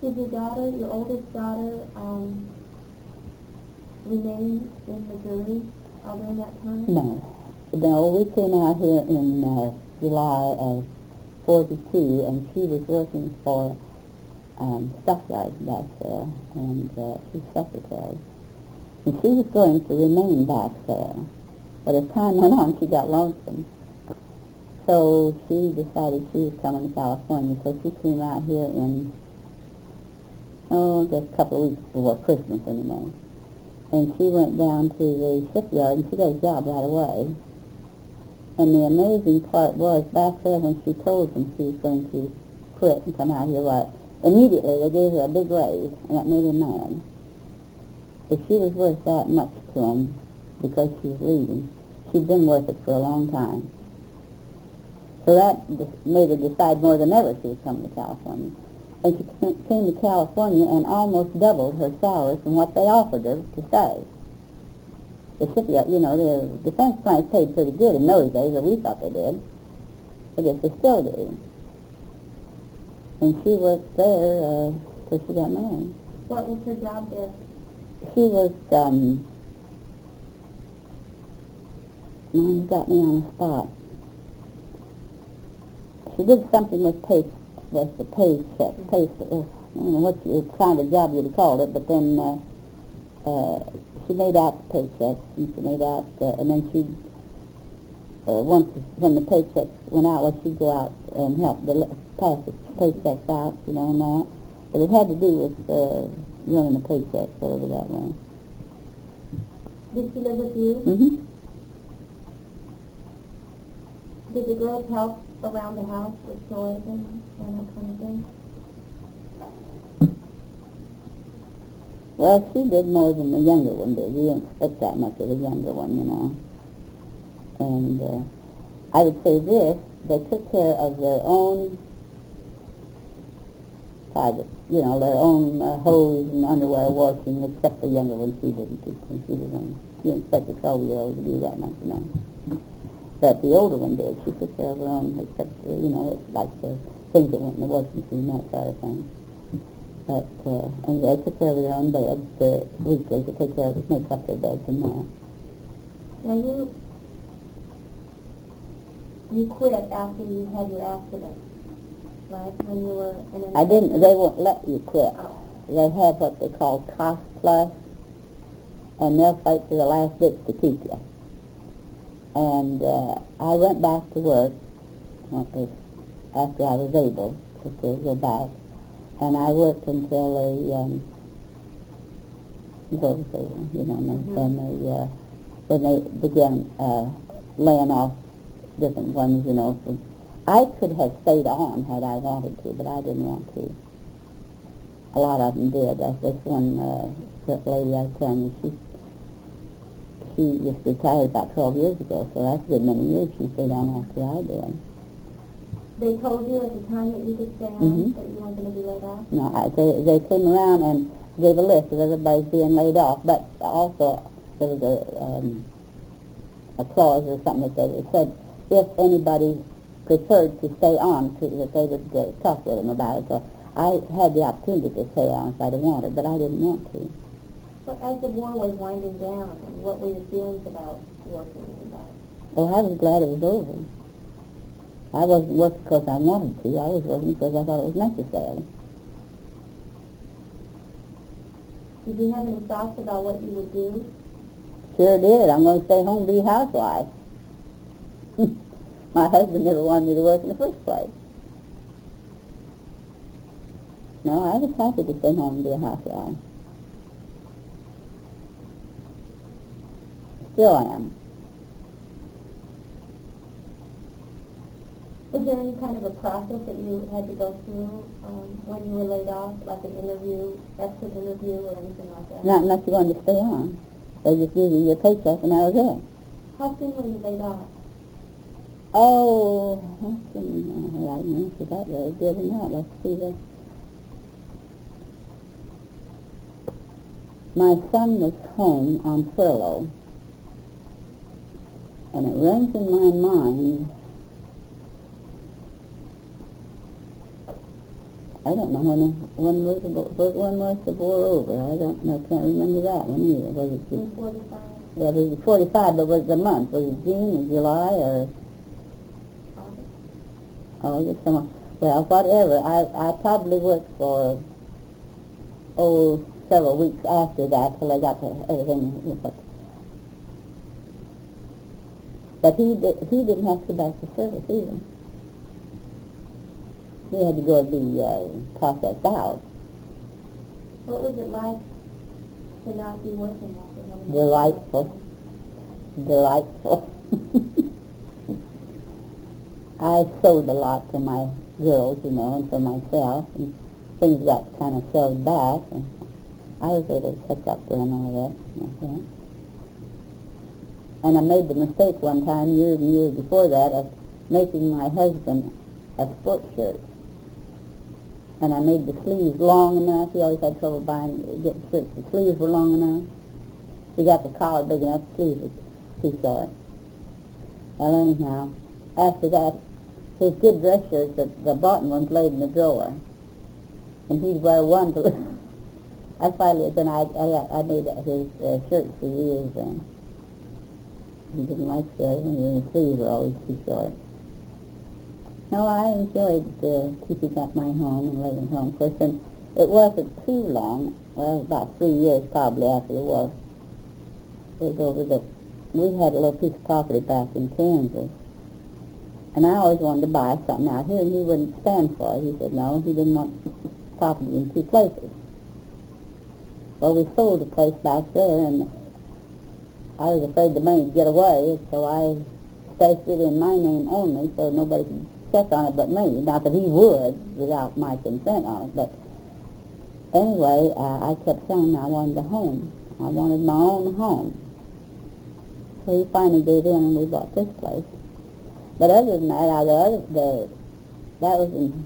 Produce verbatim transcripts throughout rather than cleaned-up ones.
Did your daughter, your oldest daughter, um, remain in Missouri all during that time? No. No, we came out here in uh, July of forty-two, and she was working for um, Stockyards back there, and uh, she's secretary. And she was going to remain back there, but as time went on, she got lonesome. So she decided she was coming to California, so she came out here in, oh, just a couple of weeks before Christmas anyway. And she went down to the shipyard, and she got a job right away. And the amazing part was, back there when she told them she was going to quit and come out here, what, immediately they gave her a big raise, and that made her mad. If she was worth that much to them because she was leaving, she'd been worth it for a long time. So that made her decide more than ever she was coming to California. And she came to California and almost doubled her salary from what they offered her to stay. The shipyard, you know, the defense plants paid pretty good in those days, or we thought they did. I guess they still do. And she worked there uh, till she got married. What was her job there? She was, um, you got me on the spot. She did something with pay, with the paycheck, pay, uh, I don't know what you, kind of job you'd called it, but then uh, uh, she made out the paychecks, and she made out, uh, and then she, uh, once when the paychecks went out, well, she'd go out and help the, pass the paychecks out, you know, and that. But it had to do with uh, running the paychecks over that way. Did she live with you? Mm-hmm. Did the girls help around the house with chores and, and that kind of thing? Well, she did more than the younger one did. You didn't expect that much of the younger one, you know. And uh, I would say this, they took care of their own private, you know, their own uh, hose and underwear washing, except the younger one. She didn't do when she was young. You didn't expect a twelve-year-old to do that much, you know. But the older one did. She took care of her own, except, uh, you know, like the things that went in the washing machine, that sort of thing. But, uh, and they took care of their own beds uh, weekly to take care of, make up their beds and that. Now you, you quit after you had your accident, right? When you were in an I didn't, they won't let you quit. They have what they call cost plus, and they'll fight to the last bits to keep you. And uh, I went back to work after I was able to, to go back. And I worked until they, um, what was they, you know, mm-hmm. and they, uh, when they began uh, laying off different ones, you know. From, I could have stayed on had I wanted to, but I didn't want to. A lot of them did. That's this one uh, lady I was telling you, she, she just retired about twelve years ago, so that's a good many years she stayed on after I did. They told you at the time that you could stay on, mm-hmm. that you weren't going to be laid off? No, I, they, they came around and gave a list of everybody's being laid off, but also there was a, um, a clause or something that they, it said if anybody preferred to stay on, to, that they would uh, talk with them about it. So I had the opportunity to stay on if I'd have wanted, but I didn't want to. But as the war was winding down, what were your feelings about working about it? Well, I was glad it was over. I wasn't working because I wanted to. I was working because I thought it was necessary. Did you have any thoughts about what you would do? Sure did. I'm going to stay home and be a housewife. My husband never wanted me to work in the first place. No, I was happy to stay home and be a housewife. Still am. Was there any kind of a process that you had to go through um, when you were laid off, like an interview, exit interview, or anything like that? Not unless you wanted to stay on. They just gave you your paycheck and that was it. How soon were you laid off? Oh, I didn't know. I didn't answer that very good or not. Let's see this. My son was home on furlough, and it runs in my mind I don't know when when was the when was the war over. I don't know. Can't remember that one either. Was it in forty-five? Yeah, it was forty-five. But was the month? Was it June or July or August? August? Some, well, whatever. I I probably worked for oh several weeks after that till I got to everything. But he did, he didn't have to go back to service either. He had to go and be uh, processed out. What was it like to not be working after having Delightful. Delightful. I sewed a lot for my girls, you know, and for myself, and things got kind of sewed back, and I was able to catch up doing all of that. Okay. And I made the mistake one time, years and years before that, of making my husband a sports shirt. And I made the sleeves long enough. He always had trouble buying, getting shirts. The sleeves were long enough. He got the collar big enough, the sleeves were too short. Well, anyhow, after that, his good dress shirts, the, the bottom ones laid in the drawer. And he'd wear one to I finally, then I, I, I made his uh, shirts for years then. He didn't like shirts, and his sleeves were always too short. No, I enjoyed uh, keeping up my home and living home. Of course, and it wasn't too long, well, about three years probably after the war. It was over the, we had a little piece of property back in Kansas. And I always wanted to buy something out here, and he wouldn't stand for it. He said no, he didn't want property in two places. Well, we sold the place back there, and I was afraid the money would get away, so I staked it in my name only, so nobody could check on it but me. Not that he would, without my consent on it, but anyway, uh, I kept saying I wanted a home. I wanted my own home. So he finally gave in, and we bought this place. But other than that, I, the other, the, that was in,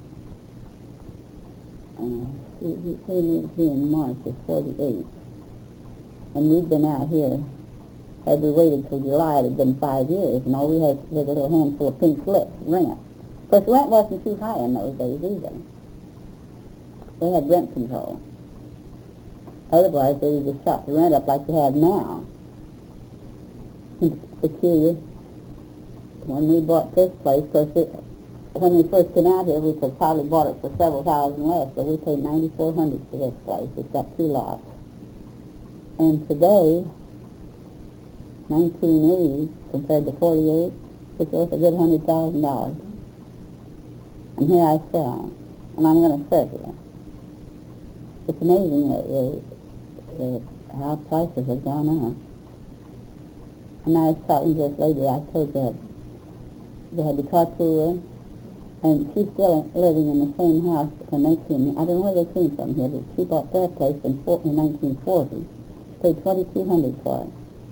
uh, he, he came here in March of forty-eight. And we'd been out here. Had we waited till July, it had been five years, and all we had was a little handful of pink slips, rent. Of course, rent wasn't too high in those days either. They had rent control. Otherwise, they would just shot the rent up like they have now. It's peculiar. When we bought this place, of course, it, when we first came out here, we could probably bought it for several thousand less, but we paid ninety-four hundred for this place. It's got two lots. And today, nineteen eighty compared to forty-eight, it's worth a good hundred thousand dollars. And here I sell, and I'm going to serve you. It's amazing that, uh, uh, how prices have gone up. And I was talking to this lady, I told her they had the carpool, and she's still living in the same house when they came. I don't know where they came from here, but she bought their place in, in nineteen forty. She paid twenty-two hundred dollars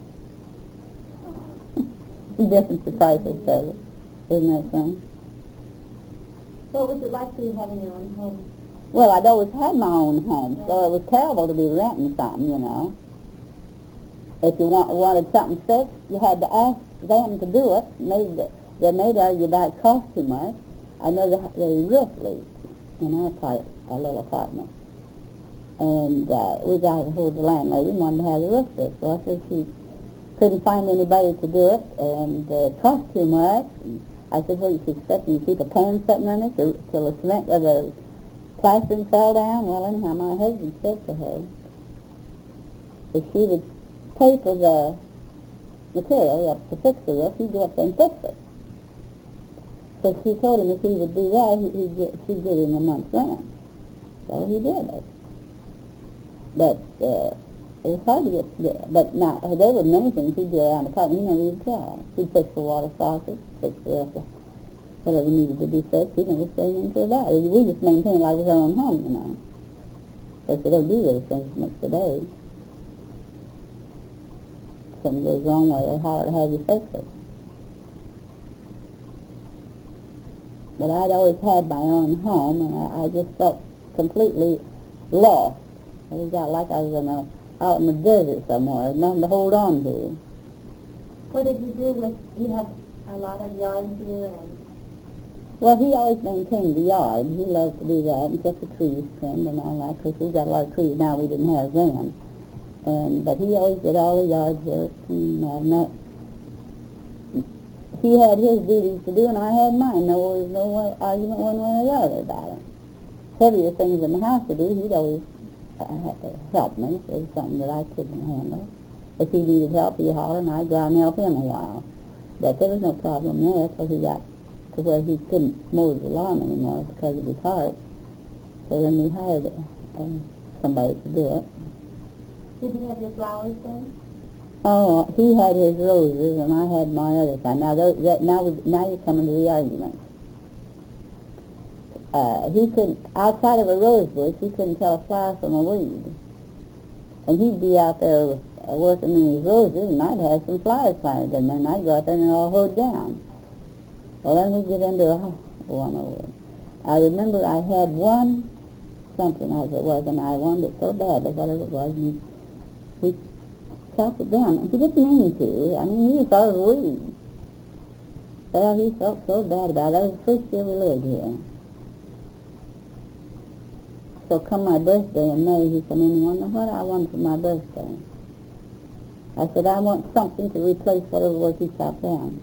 for it. Different the prices of it. Isn't that something? What was it like for you having your own home? Well, I'd always had my own home, yeah. So it was terrible to be renting something, you know. If you want, wanted something fixed, you had to ask them to do it. Maybe they made argue about it cost too much. I know the, the roof leaked in our part, our little apartment. And uh, we got to hold the landlady and wanted to have the roof fixed. Well, I said she couldn't find anybody to do it, and uh, it cost too much. And I said, well, you expect me to keep a pan sitting on it till the cement or the plastering fell down? Well, anyhow, my husband said to her, if she would pay for the material to fix the roof, he'd go up there and fix it. So she told him if he would do that, he'd get, she'd give him a month's rent. So he did it. But uh, it was hard to get, get but now, there were many things he'd do around the apartment. He never even tried. He'd fix the water faucet, fix the rest of whatever needed to be fixed. He never stayed into that. We just maintained like it was our own home, you know. Because they don't do those things much today. Something goes wrong with it, how to have you fix it. But I'd always had my own home, and I, I just felt completely lost. I just got like I was in a, out in the desert somewhere, nothing to hold on to. What did you do with, you have a lot of yarn here and... Well, he always maintained the yard. He loved to do that and kept the trees trimmed and all that, because we've got a lot of trees now we didn't have then. And but he always did all the yard work, and uh, not, he had his duties to do, and I had mine. No, there was no one, argument one way or the other about it. Heavier things in the house to do, he'd always uh, have to help me if there was something that I couldn't handle. If he needed help, he'd holler, and I'd go out and help him a while. But there was no problem there, because he got to where he couldn't mow the lawn anymore because of his heart. So then we hired uh, somebody to do it. Did you have your flowers then? Oh, he had his roses, and I had my other kind. Now, those, that, now, we, now you're coming to the argument. Uh, he couldn't, outside of a rose bush, he couldn't tell a flower from a weed. And he'd be out there uh, working in his roses, and I'd have some flowers planted in there, and I'd go out there and they're all hoed down. Well, then we get into a one over. I remember I had one something as it was, and I wanted it so badly, whatever it was, and we chopped it down. And he didn't mean to. I mean, he thought it was weed. Well, he felt so bad about it. That was the first year we lived here. So come my birthday in May, he come in and wondered what I wanted for my birthday. I said, I want something to replace whatever was he chopped down.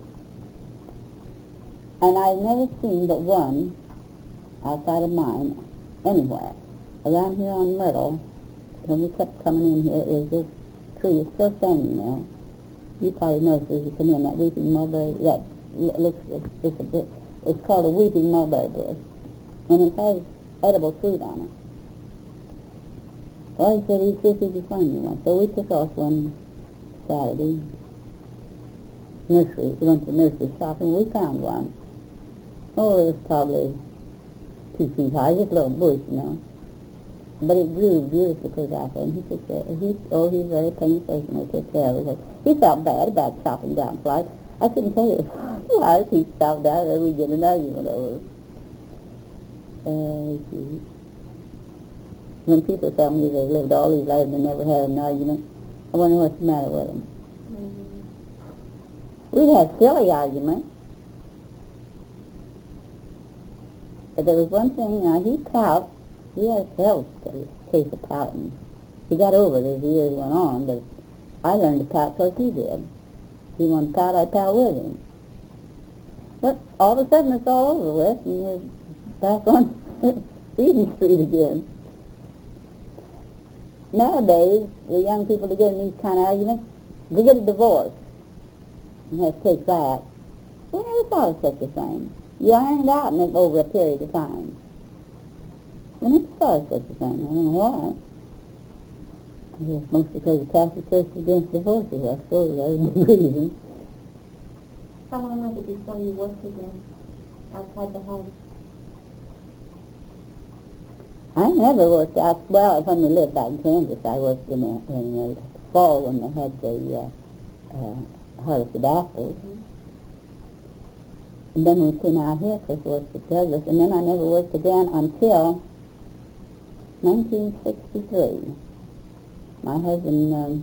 And I've never seen but one outside of mine anywhere. Around here on Myrtle, when we kept coming in here, is this tree is still standing there. You probably noticed as you come in, that weeping mulberry, that looks, it's, it's, a bit, it's called a weeping mulberry bush. And it has edible fruit on it. Well, he said he'd see if he could find me one. So we took off one Saturday, nursery, we went to nursery shopping, we found one. Oh, it was probably two feet high, just a little bush, you know. But it grew beautifully out there, and he took care, he, oh, he was very painstakingly took care of it. He felt bad about chopping down flies. I couldn't tell you why he chopped down, and we get an argument over it. Uh, see. When people tell me they lived all these lives and never had an argument, I wonder what's the matter with them. Mm-hmm. We'd have silly arguments. But there was one thing, now he pout, he had a hell case of pouting. He got over it as the years went on, but I learned to pout because he did. He wanted to pout, I pout with him. But all of a sudden it's all over with, and we're back on Eden Street again. Nowadays, the young people to get in these kind of arguments, they get a divorce and have to take that. We never thought of such a thing. You iron it out in it over a period of time. We never thought of such a thing. I don't know why. I guess mostly because the Catholic Church is against divorces, I suppose. That's the reason. How long was it before you worked again outside the home? I never worked out. Well, when we lived out in Kansas, I worked in, a, in the fall when they had the uh, uh, harvested apples. Mm-hmm. And then we came out here because we worked at Douglas. And then I never worked again until nineteen sixty-three. My husband um,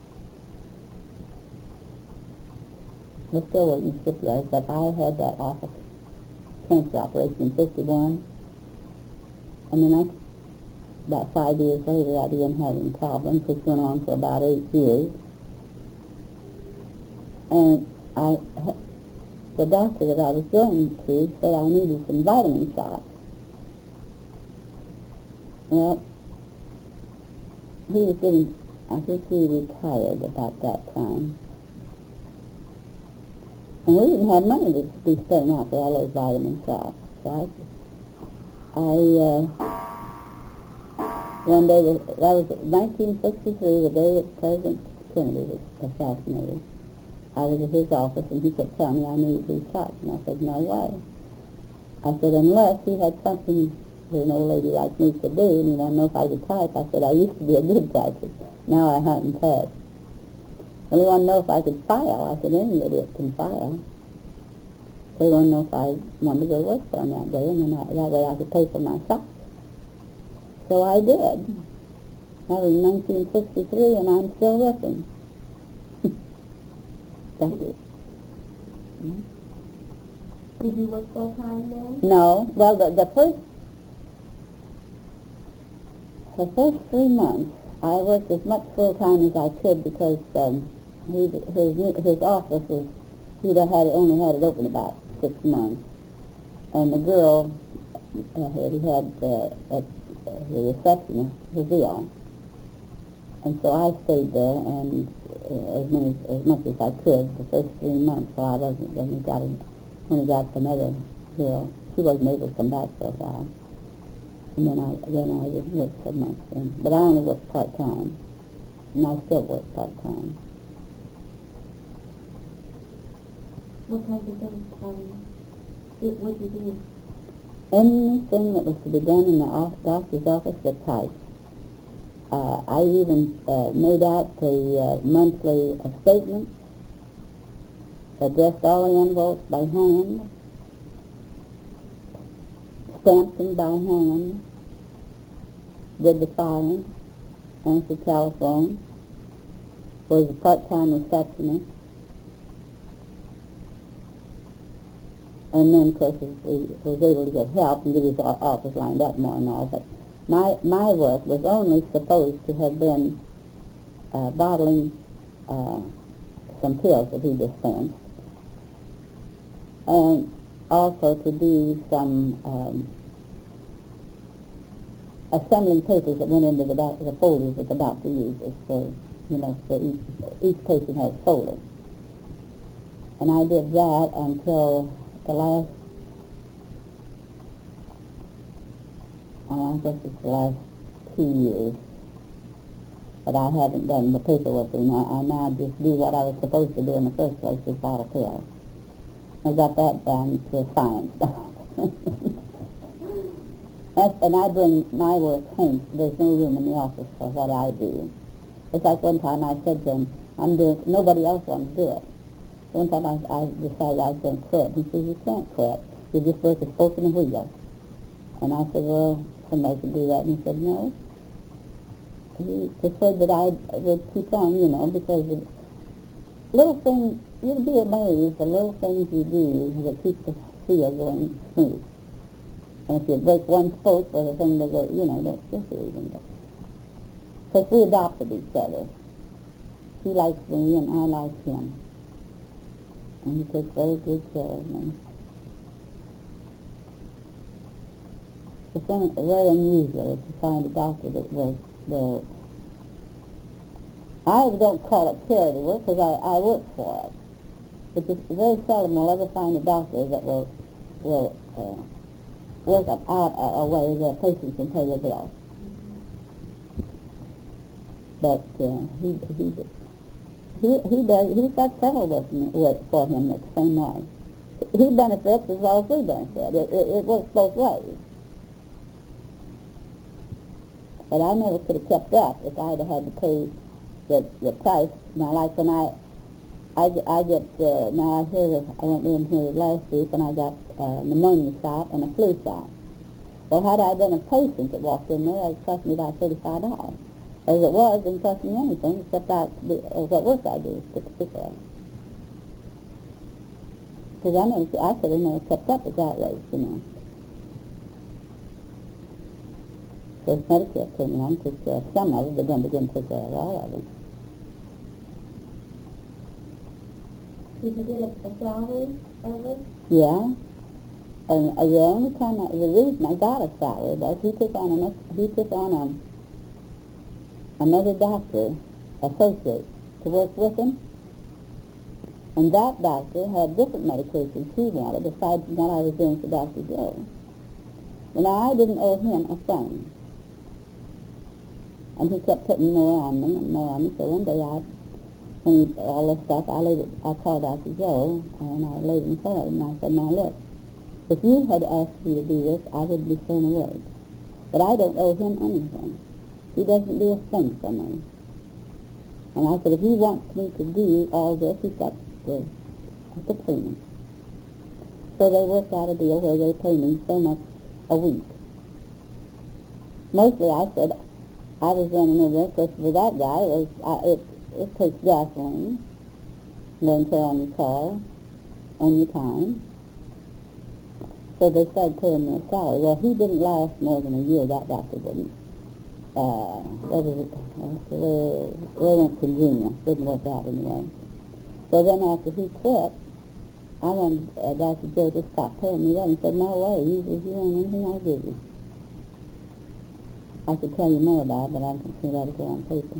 was still working shipyards, but I had that office cancer operation in fifty-one. And then I about five years later, I began having problems, which went on for about eight years. And I, the doctor that I was going to said I needed some vitamin shots. Well, he was getting, I think he retired about that time. And we didn't have money to be spending out for all those vitamin shots. So I, I uh, one day, that was nineteen sixty-three, the day that President Kennedy was assassinated. I was at his office, and he kept telling me I needed these shots, and I said, no way. I said, unless he had something that an old lady like me could do, and you want to know if I could type. I said, I used to be a good typist. Now I hunt and pass. And they want to know if I could file. I said, any idiot can file. They want to know if I wanted to go work for them that day, and then I, that way I could pay for my shots. So I did. That was nineteen sixty-three, and I'm still working. That's it. Did you work full time then? No. Well, the, the first the first three months, I worked as much full time as I could because um, he, his his office was he'd had only had it open about six months, and the girl uh, he had uh, at uh, the receptionist was ill, and so I stayed there and uh, as many as much as I could the first three months. So I wasn't when he got him, when he got some other girl, she wasn't able to come back for a while. And then I then I didn't work so much then. But I only worked part time. And I still work part time. What kinds of things um it would you do? Anything that was to be done in the off- doctor's office was typed. Uh, I even uh, made out the uh, monthly uh, statements, addressed all the envelopes by hand, stamped them by hand, did the filing, answered telephone, was a part-time receptionist, and then, of course, he was able to get help and get his office lined up more and all, but my my work was only supposed to have been uh, bottling uh, some pills that he dispensed, and also to do some um, assembling papers that went into the, doc- the folders that the doctor uses. So, you know, so each, each patient has folders. And I did that until the last, oh, I guess it's the last two years. But I haven't done the paperwork anymore. I now just do what I was supposed to do in the first place, was bottle pills. I got that down to a science. That's, and I bring my work home. There's no room in the office for what I do. It's like one time I said to him, I'm doing, nobody else wants to do it. One time I, I decided I was going to quit. He said, you can't quit. You just work a spoke in a wheel. And I said, well, somebody could do that. And he said, no. He preferred that I would keep on, you know, because the little things, you'd be amazed, the little things you do that keep the wheel going smooth. And if you break one spoke for the thing to go, you know, that's just even go. Because we adopted each other. He likes me and I like him. And he takes very good care of me. It's very unusual to find a doctor that will, will I don't call it charity work because I, I work for it. But it's very seldom we'll ever find a doctor that will, will uh, work up out a, a way that a patient can pay their bills. But uh, he, he, he, he does, he's got several working work for him that's the same way. He benefits as well as we benefit. It, it, it works both ways. But I never could have kept up if I'd have had to pay the, the price. Now, like when I, I, I get, uh, now I hear that I went in here last week and I got uh, pneumonia shot and a flu shot. Well, had I been a patient that walked in there, it cost me about thirty-five dollars. As it was, it didn't cost me anything except I, the, uh, what work I do, particularly. Because I never, I could have never kept up with that rate, you know. There's Medicare came along, took care of some of it, but then they didn't take care of all of it. Did you get a, a salary of it? Yeah. And uh, the only time, I, the reason I got a salary was he took on enough, he took on a, another doctor, associate, to work with him. And that doctor had different medications he wanted besides what I was doing for Doctor Joe. And I didn't owe him a thing. And he kept putting more on them and more on them. So one day I, when he, all this stuff, I laid it, I called Doctor Joe and I laid him for it. And I said, now look, if you had asked me to do this, I would be thrown away. But I don't owe him anything. He doesn't do a thing for me. And I said, if he wants me to do all this, he's got to, to pay me. So they worked out a deal where they pay me so much a week. Mostly I said, I was running over because for that guy, it, was, I, it, it takes gasoline, wear and tear on your car, on your time, So they started paying me a salary. Well, he didn't last more than a year, that doctor didn't. Uh, that was, uh, they went to junior. Didn't work out anyway. So then after he quit, I wanted uh, Doctor Joe to stop paying me that. He said, no way, you, if you want anything, I'll give you. I could tell you more about it, but I can see that go on paper.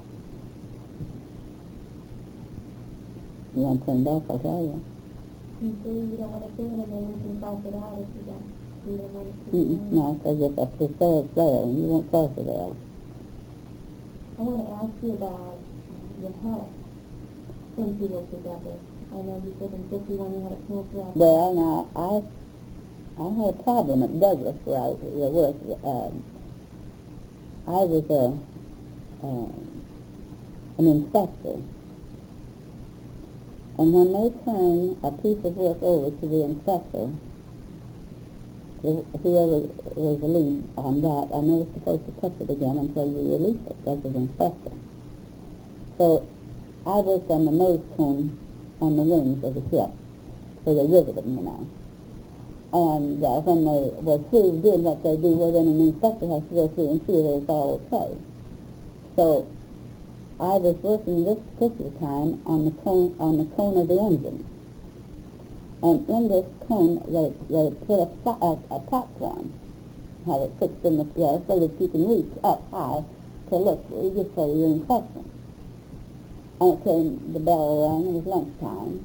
You want to turn it off, I'll tell you. You see, you don't want to do it, and then you can cross it out if you don't. You don't want to do Mm-mm, it. no, because if it's the third there, and you won't cross it out. I want to ask you about your health since you were together. I know you said in fifty-one you had a cancer. Well, now, I I had a problem at Douglas where I was. Um, I was a, um, an inspector. And when they turn a piece of work over to the inspector, whoever was the lead on that, I'm never supposed to touch it again until you release it as an inspector. So I worked on the nose cone on the wings of the ship, so they riveted them, you know. And uh, when they were through doing what they do, well, then an inspector has to go through and see that it's all okay. So I was working this particular time on the cone, on the cone of the engine. And in this cone, they, they put a, a, a platform, have it fixed in the air so that you can reach up high to look just for your inspection. And it came, the bell rang, it was lunchtime.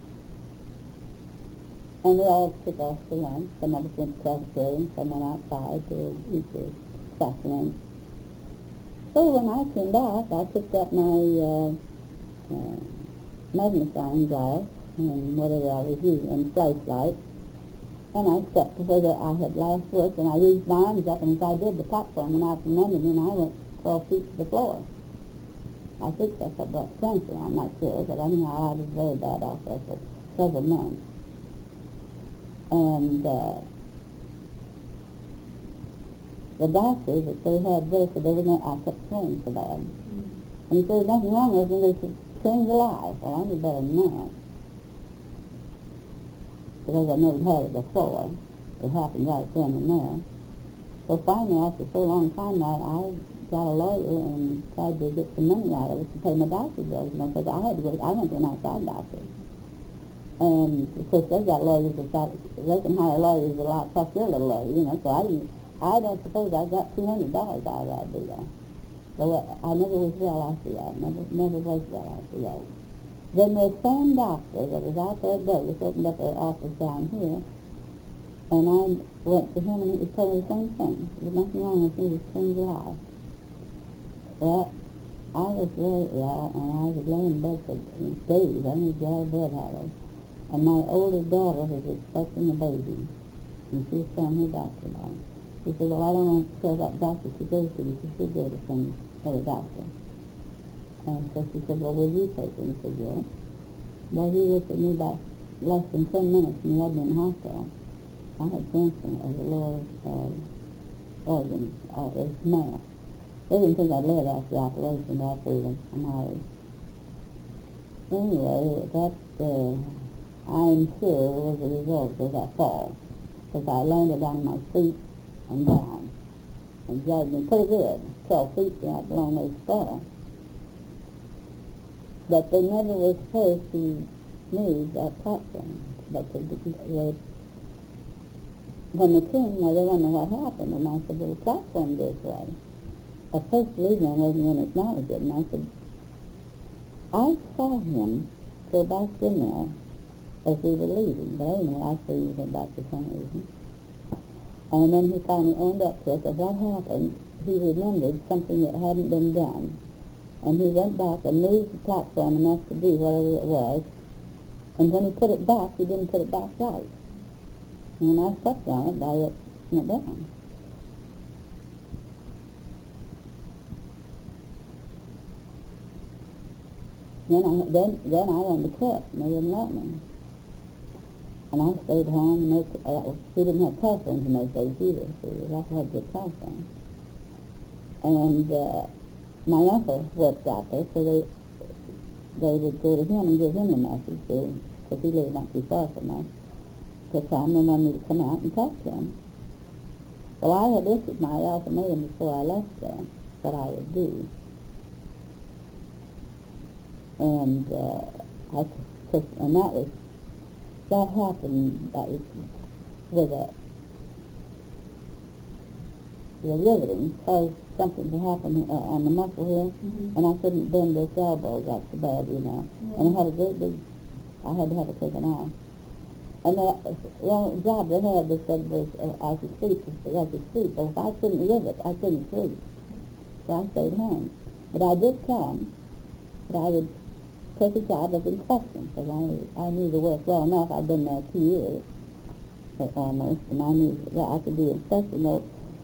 And we all took off to lunch. Some of us went to the cafeteria and some went outside to eat the sustenance. So when I came back, I picked up my uh, uh, magnifying glass and whatever I was using, and flashlight, and I stepped to where I had last worked, and I reached my arms up, and as I did, the platform went out from under me, and I went twelve feet to the floor. I think that's a breast cancer, I'm not sure, but anyhow, I was very bad off there for several months. And uh, the doctors that they had there said they were going to, I kept praying for that. Mm-hmm. And he said, there's nothing wrong with me, they should change your life. Well, I knew better than that. Because I never had it before. It happened right then and there. So finally, after so long time, I, I got a lawyer and tried to get some money out of it to pay my doctor's bills, you know, because I had to go, I went to an outside doctor. And, of course, they've got lawyers that got, they can hire lawyers a lot, plus their little lawyer, you know, so I didn't, I don't suppose I got two hundred dollars out of that deal. So I never was well after that, never, never was well after that. Then the same doctor that was out there at Douglas opened up an office down here, and I went to him and he told me the same thing. There's nothing wrong with me, just change your life. Well, I was very ill, and I was laying in bed for days. I didn't get out of bed hardly. And my oldest daughter was expecting a baby, and she was telling her doctor about it. She said, well, I don't want to tell that doctor she goes to, she should go to some other doctor. And so she said, well, will you take her? And I said, yeah. Well, he looked at me about less than ten minutes, and he had me in the hospital. I had cancer of the lower uh, organ, uh, it was mass. They didn't think I'd live after the operation, but after the marriage. Anyway, that, uh, I'm sure was a result of that fall, because I landed on my feet and down, and dragged me pretty good, twelve feet out along those stairs. But they never were supposed to move that platform. But they, they, when they came, well, they didn't know what happened, and I said, well, the platform this way. At first, the reason I wasn't going to acknowledge it, and I said, I saw him go back in there as we were leaving, but anyway, I see he went back for some reason. And then he finally owned up to it, that what happened, he remembered something that hadn't been done. And he went back and moved the platform enough to do whatever it was. And when he put it back, he didn't put it back right. And when I stepped on it, I went down. Then I, then, then I wanted to quit, and they wouldn't let me. And I stayed home, and they, uh, he didn't have telephones in those days either, so you have to have good telephone. And uh, my uncle worked out there, so they they would go to him and give him the message, because he lived not too far from us. to come and wanted me to come out and talk to him. Well, I had issued my ultimatum before I left there, what I would do. And uh, I took, and that was, that happened, that was with a, the riveting, because something had happened uh, on the muscle here, Mm-hmm. and I couldn't bend this elbow, that's so bad, you know. Yeah. And I had a great big, I had to have it taken off. And the, the only job they had, they said, was uh, I could sleep, I could sleep. But if I couldn't live it, I couldn't sleep. So I stayed home. But I did come, but I would take a job as inspection, because I, I knew the work well enough. I'd been there two years, uh, almost, and I knew that I could do inspection. Though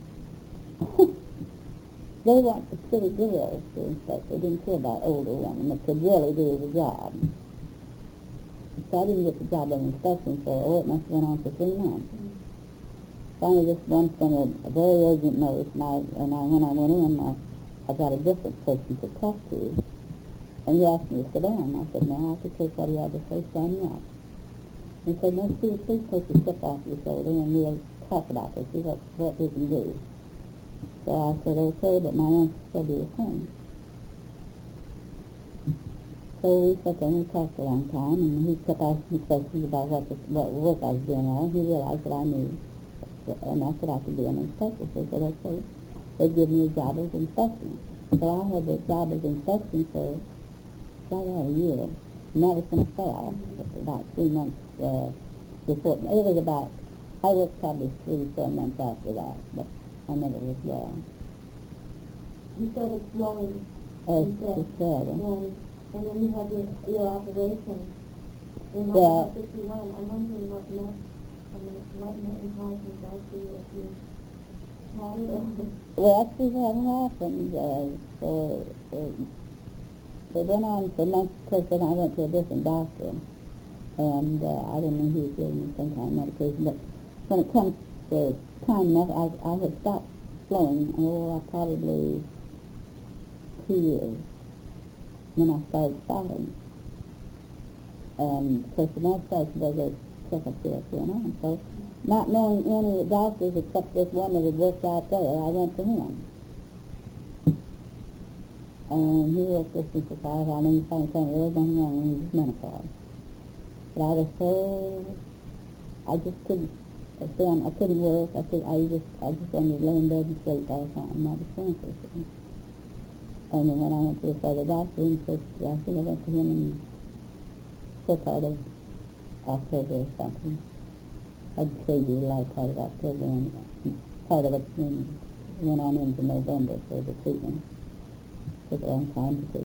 they want the pretty girls to inspect. They didn't care about older women that could really do the job. So I didn't get the job of inspection for, oh, it must have went on for three months. Mm-hmm. Finally, just once on a, a very urgent notice, and, I, and I, when I went in, I, I got a different person to talk to. And he asked me to sit down. I said, no, I could take what he had to say, stand me up. He said, no, please, please take your chip off your shoulder, and we'll talk about this, see what, what we can do. So I said, okay, but my aunt still be the same. So we sat there and we talked a long time, and he kept asking me questions about what, the, what work I was doing there. He realized that I knew, and that's what I could do an inspector. So he said, okay, they'd give me a job as inspection. So I had the job as inspection for right out a year, and that was going to fail about three months uh, before. It was about, I worked probably three, four months after that, but I never was there. You started flowing. As you said, he said, and, and then you had your, your operation in Yeah. nineteen fifty-one. I'm wondering what next, I mean, what next happened after you, if you had it or... well, actually what happened, uh, so, uh, they went on for months, because then I went to a different doctor, and uh, I didn't know he was giving me some kind of medication, but when it comes to time enough, I, I had stopped flowing, oh, probably two years, when I started spotting. And of course, the next place was a checkup there going on. So, not knowing any of the doctors except this one that had worked out there, I went to him. And he worked with me for five hours, and he finally told me there was nothing wrong with me, just menopause. But I was so, I just couldn't, I I couldn't work, I could, I just, I just wanted to lay in bed and sleep all the time, and I was so interested. And then when I went to this other doctor, and said, I think I went to him in the part of October or something. I'd say July, part of October, and part of it went on into November for the treatment. Took a long time to